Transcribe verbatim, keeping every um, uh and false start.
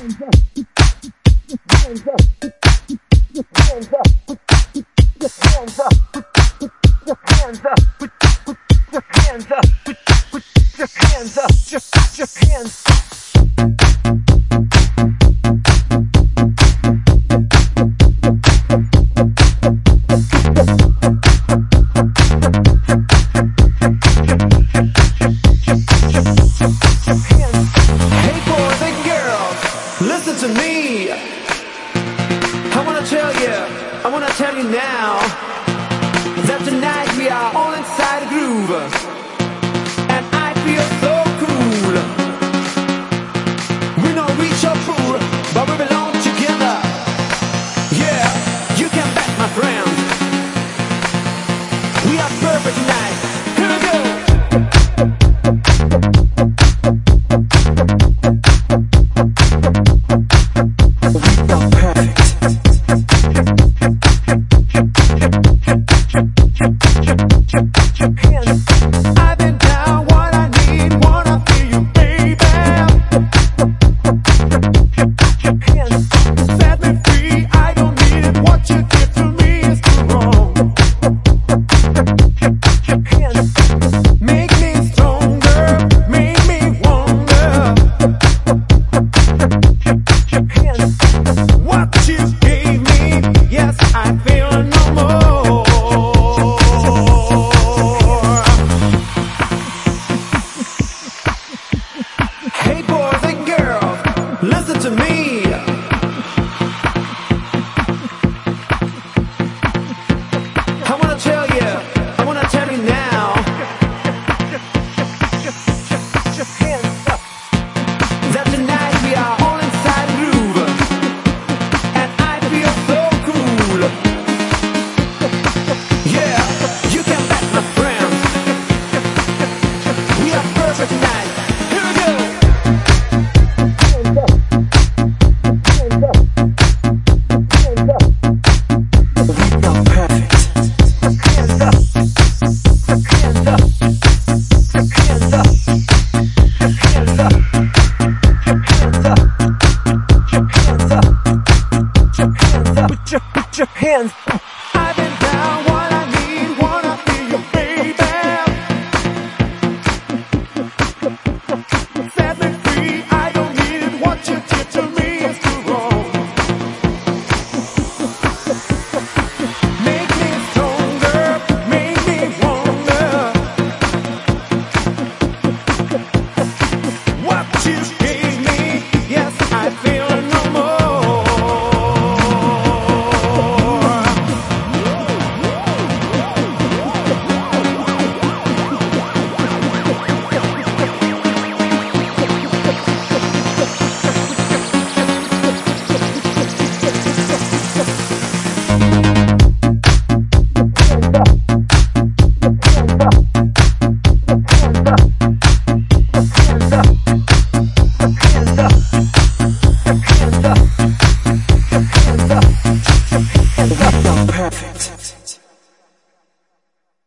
Listen to me. I wanna tell you, I wanna tell you now that tonight we are all inside a groove, and I feel so cool. We don't reach or pool, but we belong together. Yeah, you can bet, my friend. We are perfect tonight. Here we go. I've been down what I need, wanna feel you, baby. Set me free, I don't need it. What you did to me is too wrong. Make me stronger, make me wonder. What you gave me, yes, I feel no more. Hey boys and girls, listen to me. I wanna tell you, I wanna tell you now that tonight we are all inside a groove, and I feel so cool. Yeah, you can bet, my friend. We are perfect tonight. Here we go. Put your, put your hands